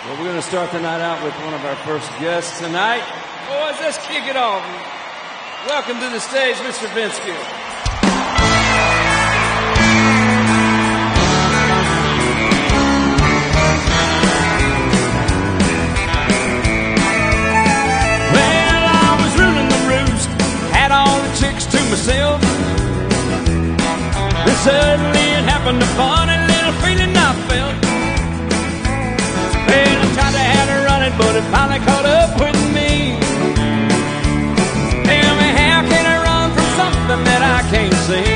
Well, we're going to start the night out with one of our first guests tonight. Boys, let's kick it off. Welcome to the stage, Mr. Vince Gill. Well, I was ruling the roost, had all the chicks to myself. Then suddenly it happened, a funny little feeling I felt. Well, I tried to have it running, but it finally caught up with me. Tell me, how can I run from something that I can't see?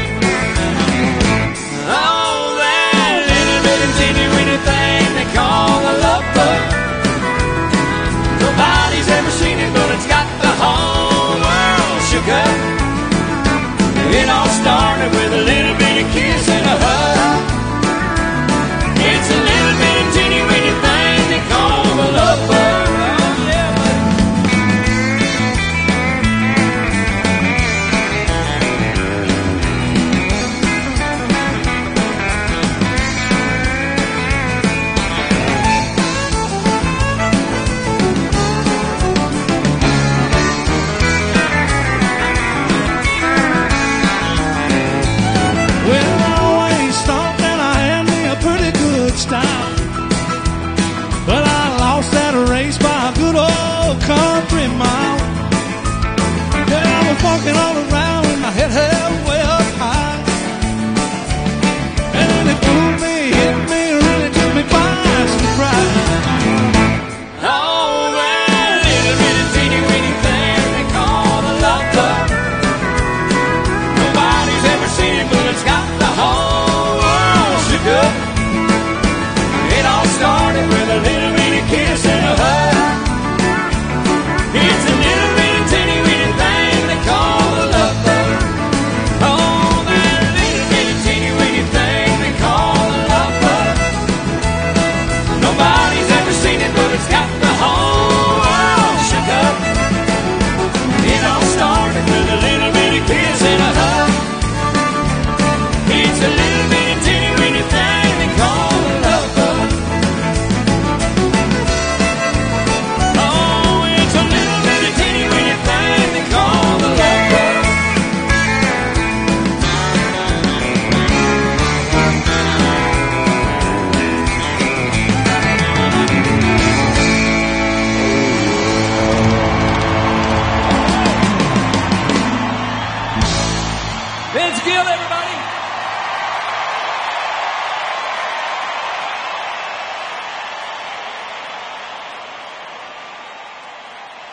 Oh, that little bit of teeny-weeny thing they call a love bug. Nobody's ever seen it, but it's got the whole world shook up. It all started with a little bit of kiss and a hug. It's a little bit of teeny-weeny thing they call a love bug. Oh, yeah, Well, I always thought that I had me a pretty good style, but I lost that race by a good old country mile. Yeah, I was walking all